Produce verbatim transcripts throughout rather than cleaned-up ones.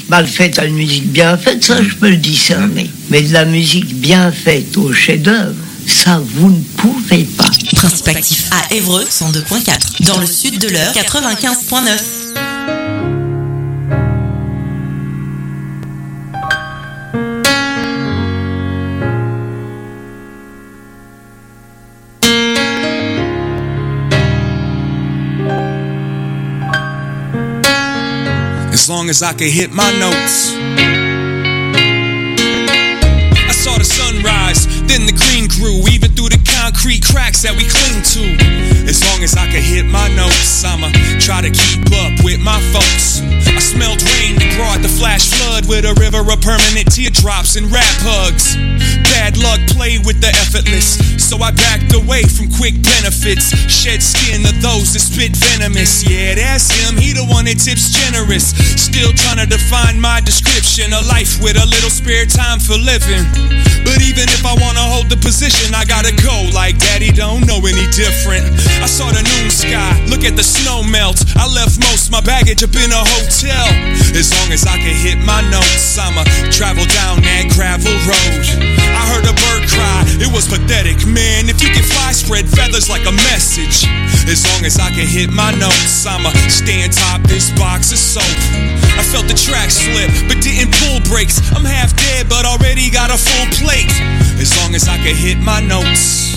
mal faite à une musique bien faite, ça je peux le discerner. Mais de la musique bien faite au chef-d'œuvre, ça vous ne pouvez pas. Principe actif à Évreux cent deux point quatre. Dans le sud de l'Eure quatre-vingt-quinze point neuf. As long as I can hit my notes. I saw the sunrise, then the green grew, even through the concrete cracks that we cling to. As long as I can hit my notes, I'ma try to keep up with my folks. I smelled rain that brought the flash flood with a river of permanent teardrops and rap hugs. Bad luck played with the effortless, so I backed away from quick benefits. Shed skin of those that spit venomous. Yeah, that's him, he the one that tips generous. Still trying to define my description, a life with a little spare time for living. But even if I wanna hold the position, I gotta go like daddy don't know any different. I saw the noon sky, look at the snow melt. I left most my baggage up in a hotel. As long as I can hit my notes, I'ma travel down that gravel road. I heard a bird cry, it was pathetic. Man, if you can fly, spread feathers like a message. As long as I can hit my notes, I'ma stay on top this box of soap. I felt the track slip, but didn't pull brakes. I'm half dead, but already got a full plate. As long as I can hit my notes.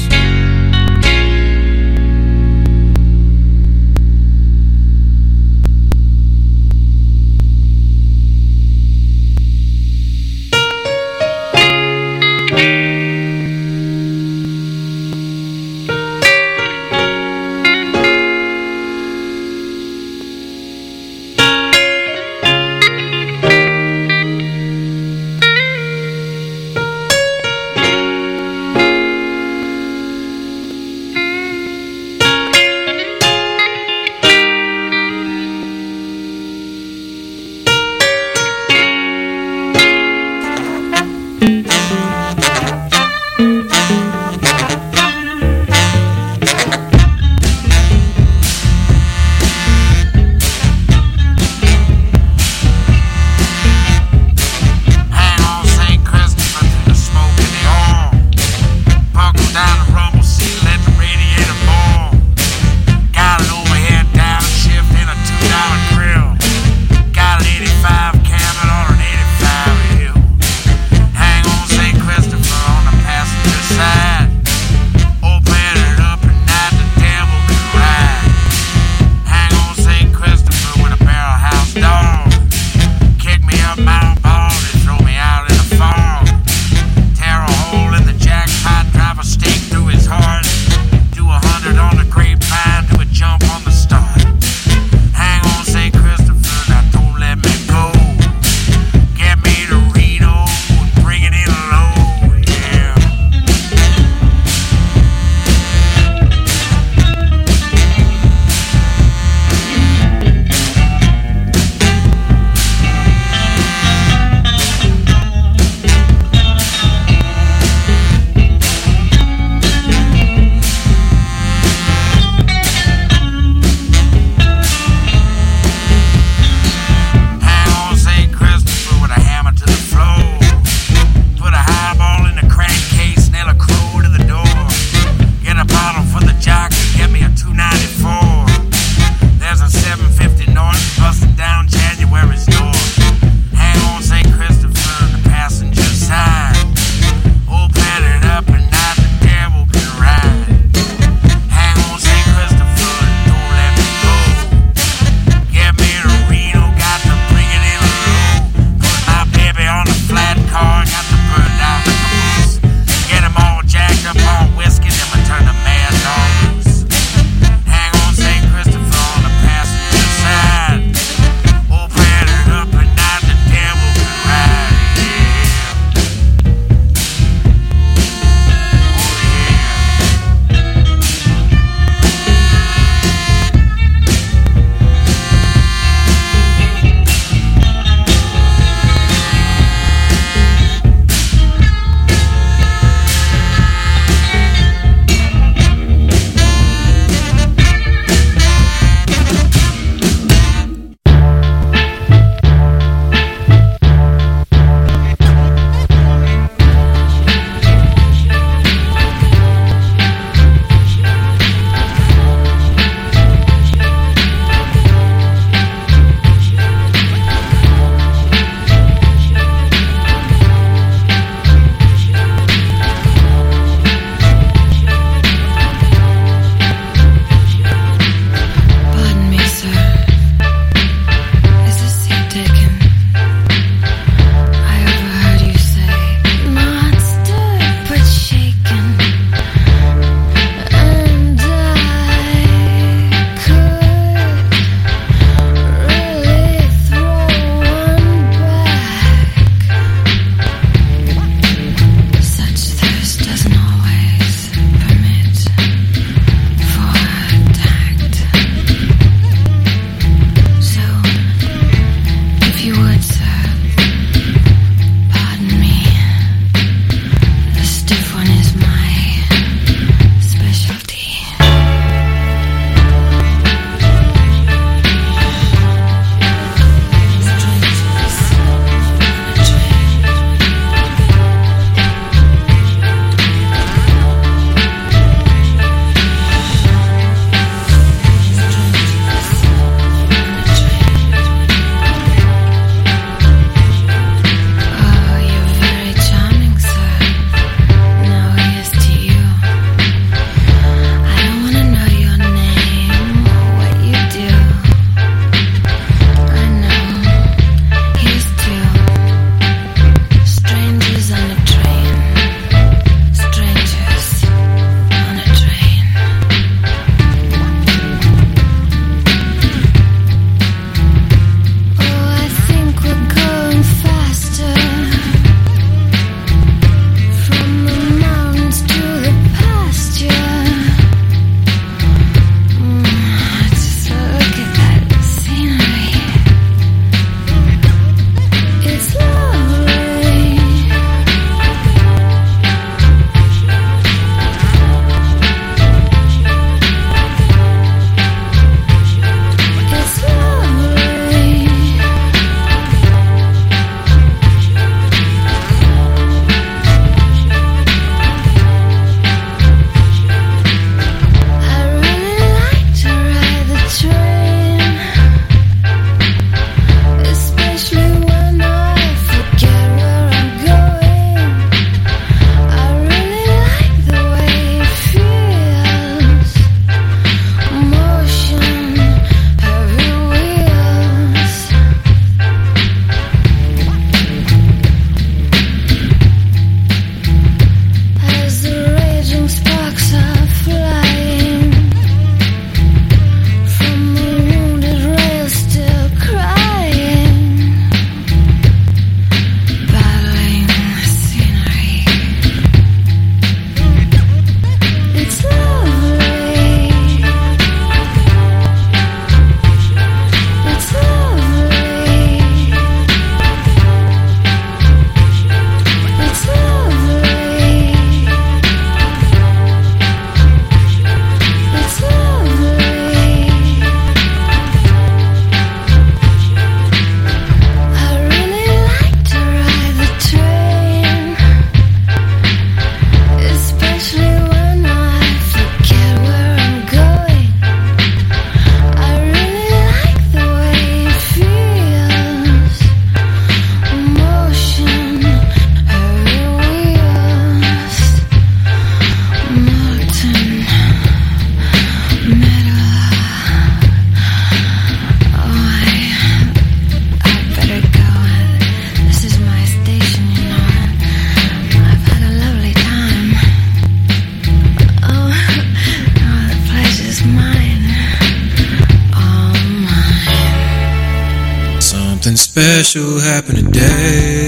special happened today.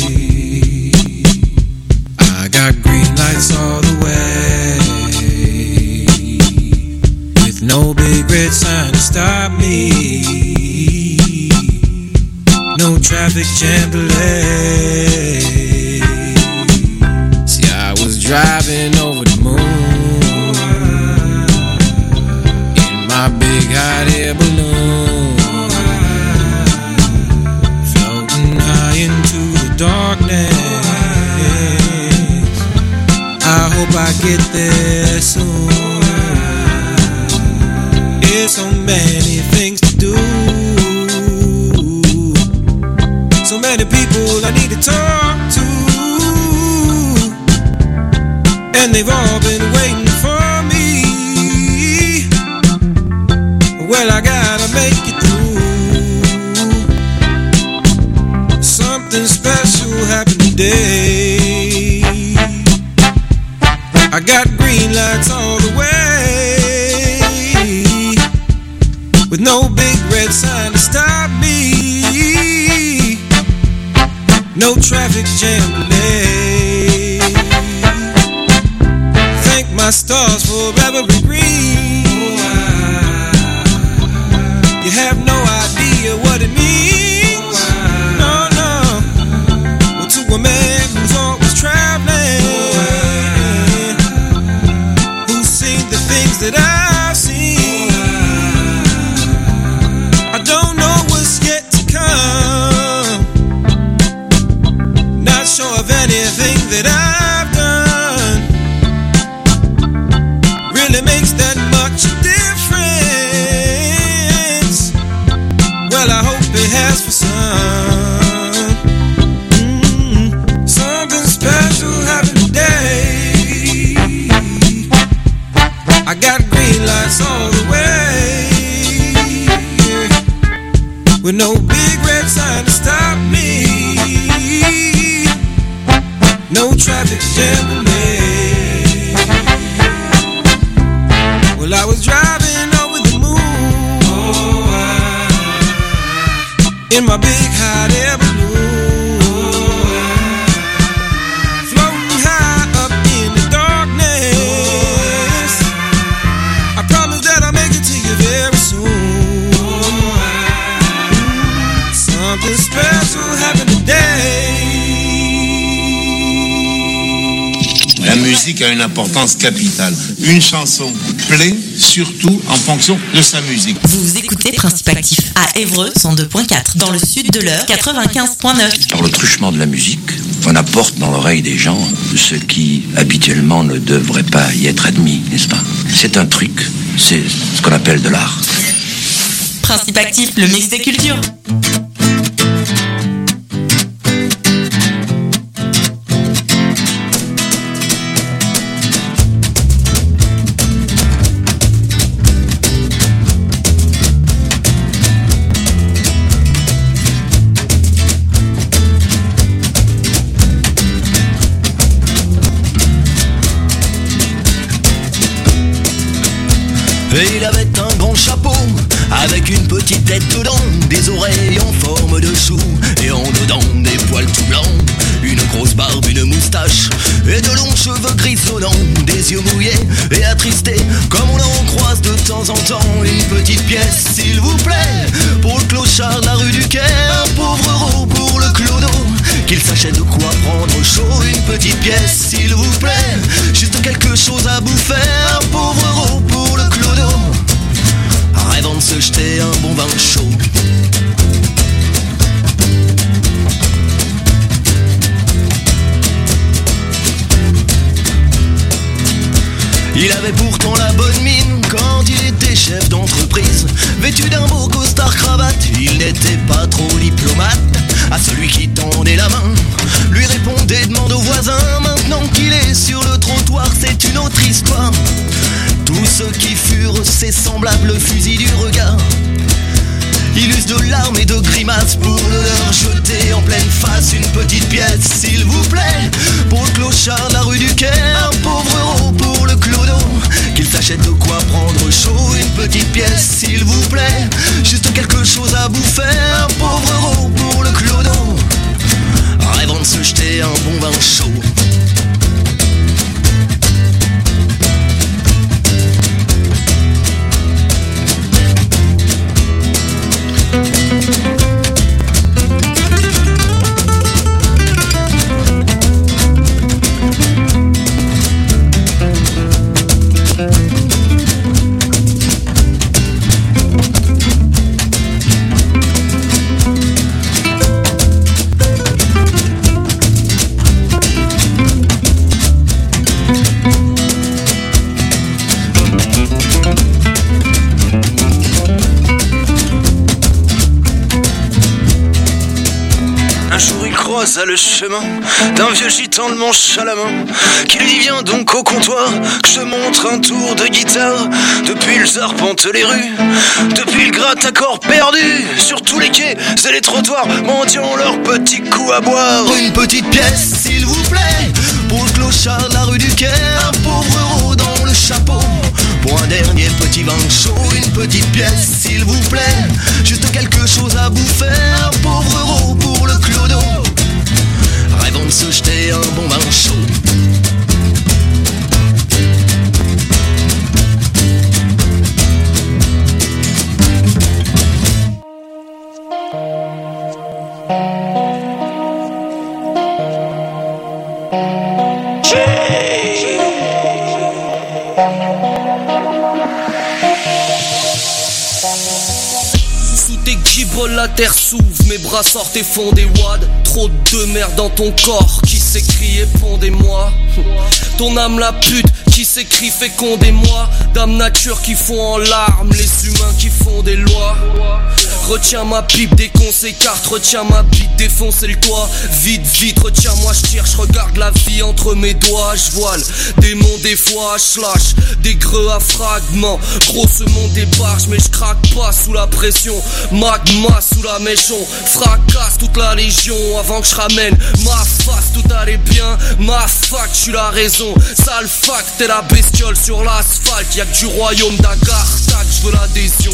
I got green lights all the way, with no big red sign to stop me, no traffic jam delay. See, I was driving over the moon in my big hot air balloon, floating high into the darkness. I hope I get there soon. There's so many things to do, so many people I need to talk to, and they've all been waiting for me. Well, I gotta make it through. Something special happened today. I got green lights all the way, with no big red sign to stop me, no traffic jam delay. Thank my stars for every green. You have no idea what it means. No, no. Well, to a man who's always traveling, who's seen the things that I've seen, I don't know what's yet to come. Not sure of anything that I've done really makes that much difference. Well, I hope it has for some. Mm-hmm. Something special happened today. I got green lights all the way, with no big red sign to stop me, no traffic jam delay. Well, I was driving over the moon, oh, I, in my big hot air balloon, oh, floating high up in the darkness. I promise that I'll make it to you very soon. Oh, something special happened today. La musique a une importance capitale. Une chanson plaît surtout en fonction de sa musique. Vous écoutez Principe Actif à Évreux cent deux point quatre, dans le sud de l'heure quatre-vingt-quinze point neuf. Par le truchement de la musique, on apporte dans l'oreille des gens ce qui habituellement ne devrait pas y être admis, n'est-ce pas? C'est un truc, c'est ce qu'on appelle de l'art. Principe Actif, le mix des cultures. Et il avait un grand chapeau, avec une petite tête dedans, des oreilles en forme de chou, et en dedans des poils tout blancs, une grosse barbe, une moustache, et de longs cheveux grisonnants, des yeux mouillés et attristés, comme on en croise de temps en temps. Une petite pièce, s'il vous plaît, pour le clochard de la rue du Quai, un pauvre euro pour le clodo, qu'il sachait de quoi prendre chaud. Une petite pièce, s'il vous plaît, juste quelque chose à bouffer, un pauvre euro pour le clodo, rêvant de se jeter un bon vin chaud. Il avait pourtant la bonne mine quand il était chef d'entreprise. Vêtu d'un beau costard cravate, il n'était pas trop diplomate. À celui qui tendait la main, lui répondait: demande aux voisins. Maintenant qu'il est sur le trottoir, c'est une autre histoire. Tous ceux qui furent ses semblables fusils du regard, il use de larmes et de grimaces pour le leur jeter en pleine face. Une petite pièce, s'il vous plaît, pour le clochard de la rue du Quai, un pauvre euro pour le clodo, qu'il s'achète de quoi prendre chaud. Une petite pièce, s'il vous plaît, juste quelque chose à bouffer, un pauvre euro pour le Un jour il croisa le chemin d'un vieux gitan le manche à la main, qui lui dit viens donc au comptoir, que je te montre un tour de guitare. Depuis il arpente les rues, depuis il gratte à corps perdu, sur tous les quais et les trottoirs, mendiant leur petit coup à boire. Une petite pièce s'il vous plaît, pour le clochard de la rue du Caire, un pauvre euro dans le chapeau, pour un dernier petit vin chaud. Une petite pièce s'il vous plaît, juste quelque chose à bouffer, un pauvre euro pour le clodo, rêvant de se jeter un bon vin chaud. La terre s'ouvre, mes bras sortent et font des wads. Trop de merde dans ton corps qui s'écrie et pondez-moi. Ton âme la pute qui s'écrit fécondez-moi. Dame nature qui fond en larmes les humains qui font des lois. Retiens ma pipe dès qu'on s'écarte, retiens ma bite, défoncer le toit. Vite, vite, retiens-moi, je tire, je regarde la vie entre mes doigts. Je voile, démon des fois, je lâche des greux à fragments. Gros ce monde débarche, mais je craque pas sous la pression. Magma sous la mèche, on fracasse toute la légion avant que je ramène ma face. Tout allait bien, ma fac, je suis la raison. Sale fac, t'es la bestiole sur l'asphalte. Y'a que du royaume d'Agartha, je veux l'adhésion.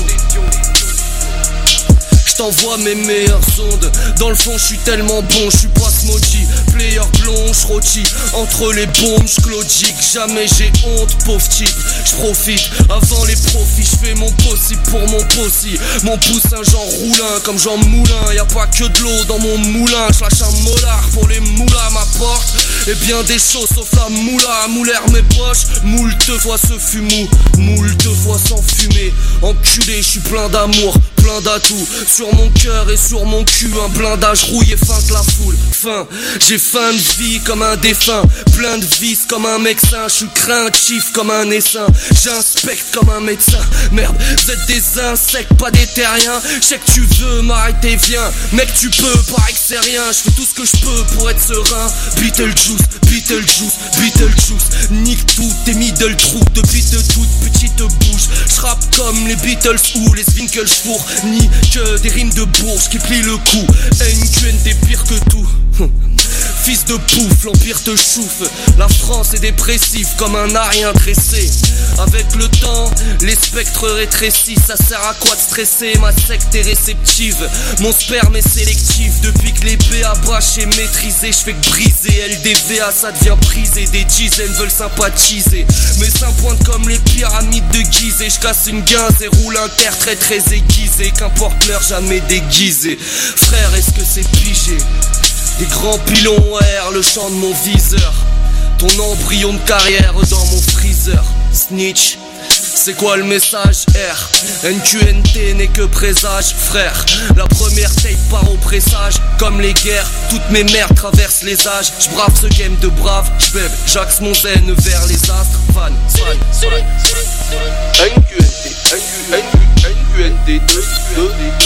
J't'envoie mes meilleures ondes. Dans le fond j'suis tellement bon, j'suis pas smodgy. Player blond, j'rôtis entre les bombes, j'clodique. Jamais j'ai honte, pauvre type. J'profite avant les profits, j'fais mon possible pour mon possi. Mon poussin Jean Roulin, comme Jean Moulin. Y'a pas que de l'eau dans mon moulin. J'lâche un molar pour les moulas à ma porte. Et bien des choses sauf la moula. Mouler mes poches, moult fois ce fut mou, moult fois sans fumer. Enculé, j'suis plein d'amour, plein d'atouts. Sur mon cœur et sur mon cul, un blindage rouillé fin que la foule. Fin, j'ai fin de vie comme un défunt, plein de vices comme un médecin. Je suis craintif comme un essaim, j'inspecte comme un médecin. Merde, vous êtes des insectes, pas des terriens. Je sais que tu veux m'arrêter, viens. Mec tu peux, pareil que c'est rien. Je fais tout ce que je peux pour être serein. Beetlejuice, Beetlejuice, Beetlejuice. Nique tout tes middle trous depuis de toutes petites bouches. Je rappe comme les Beatles ou les Winkelschfour. Ni que des rimes de bourge qui plient le cou. N Q N t'es pire que tout. Fils de pouf, l'empire te chouffe. La France est dépressive comme un arien tressé. Avec le temps, les spectres rétrécissent. Ça sert à quoi de stresser? Ma secte est réceptive, mon sperme est sélectif. Depuis que l'épée à bâche est maîtrisée, je fais que briser. L D V A ça devient prisé. Des dizaines veulent sympathiser. Mes seins pointent comme les pyramides de Gizeh. Je casse une guinze et roule un terre très très aiguisé. Qu'importe l'heure, jamais déguisé. Frère, est-ce que c'est pigé? Des grands pilons air, le champ de mon viseur. Ton embryon de carrière dans mon freezer. Snitch, c'est quoi le message? R, N Q N T n'est que présage, frère. La première tape part au pressage. Comme les guerres, toutes mes merdes traversent les âges. J'brave ce game de brave, j'bèbe, j'axe mon zen vers les astres. Fan, fan, fan. N Q N T, N Q N T, deux, deux, deux.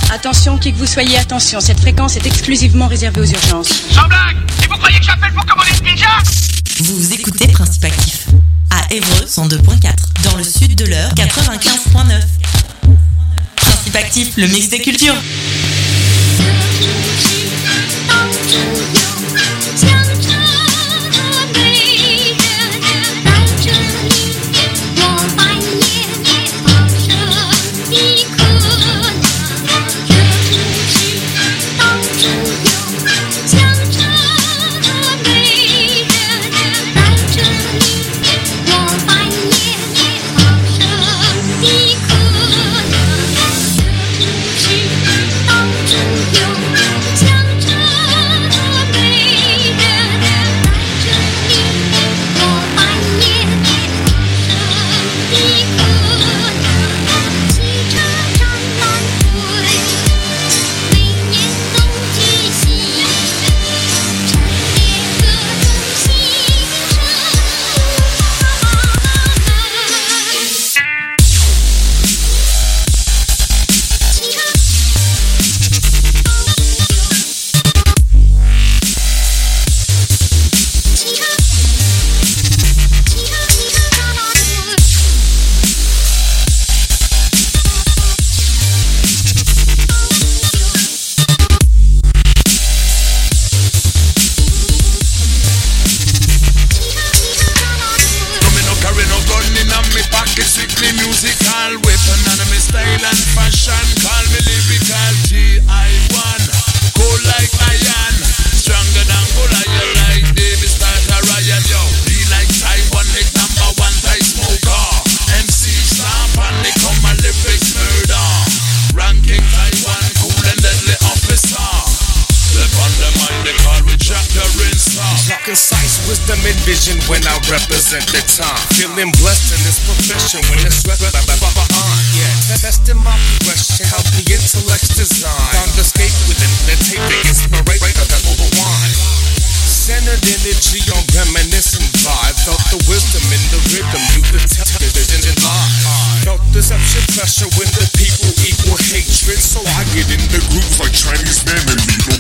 Attention, qui que vous soyez, attention, cette fréquence est exclusivement réservée aux urgences. Sans blague! Et vous croyez que j'appelle pour commander une pizza? Vous écoutez Principe Actif à Évreux cent deux point quatre, dans le sud de l'Eure quatre-vingt-quinze point neuf. Principe Actif, le mix des cultures. Feeling blessed in this profession when it's sweat on. Yeah, testing my progression, how the intellect's designed. Found escape within the taping, inspiration that over wine. Centered energy on reminiscent vibe. Felt the wisdom in the rhythm, you could tell it in line. Felt deception pressure when the people equal hatred. So I get in the groups like Chinese men and leave